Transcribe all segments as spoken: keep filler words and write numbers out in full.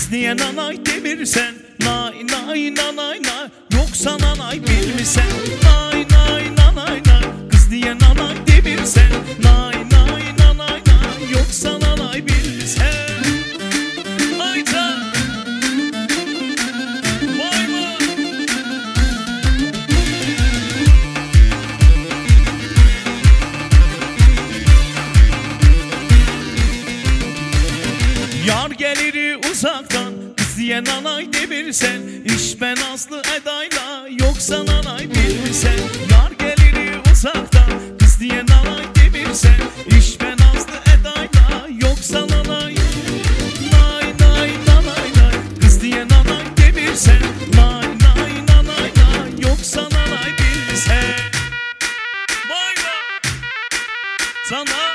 Kız diye nanay demirsen, nay nay nanay nay, yoksa nanay bilmirsen, nay nay nanay nay. Kız diye nanay demirsen, nay nay nanay nay, yoksa nanay bilmirsen. Hayda vay vay. Yar gelir uzaktan, kız diye nanay demirsen, iş ben Aslı Eda'yla, yoksa nanay bilmirsen. Yar gelir uzaktan, kız diye nanay demirsen, iş ben Aslı Eda'yla, yoksa nanay. Nay nay nanay nay, kız diye nanay demirsen, nay nay nanay nay, yoksa nanay bilmirsen. Vay vay sana.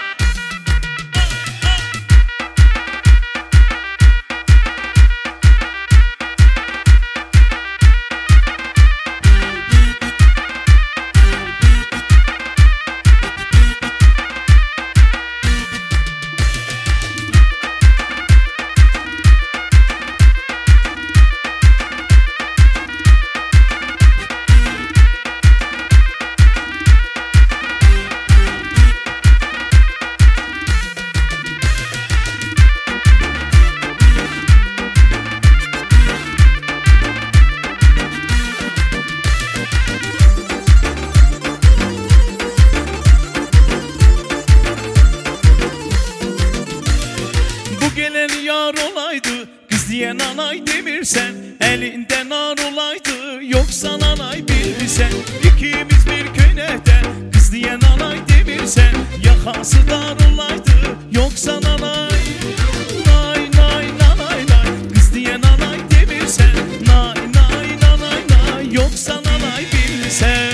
Gelen yar olaydı, kız diye nanay demirsen, elinde nar olaydı, yoksa nanay bilmirsen. İkimiz bir köynekte, kız diye nanay demirsen, yakası dar olaydı, yoksa nanay. Nay nay nanay nay, kız diye nanay demirsen, nay nay nanay nay, yoksa nanay bilmirsen.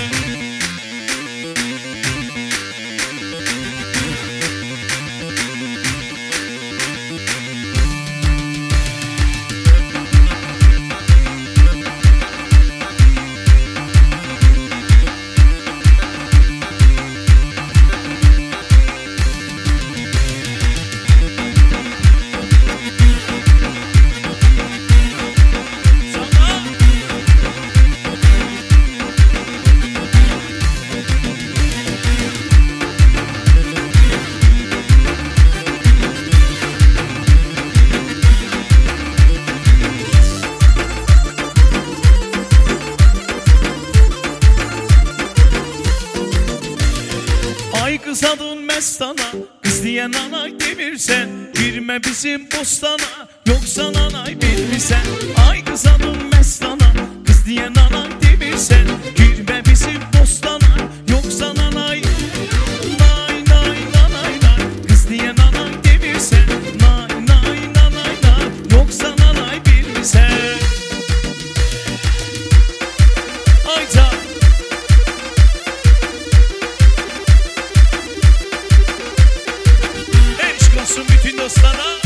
Ay kız adın mestana, kız diye nanay demirsen, girme bizim bostana, yoksa nanay bilmirsen. Ay kız adın mestana, kız diye nanay demirsen, girme bizim bostana, yoksa nanay. Nay nay nanay nay, kız diye nanay demirsen, nay nay nanay nay, yoksa nanay bilmirsen. Hayda olsun bütün dostlara.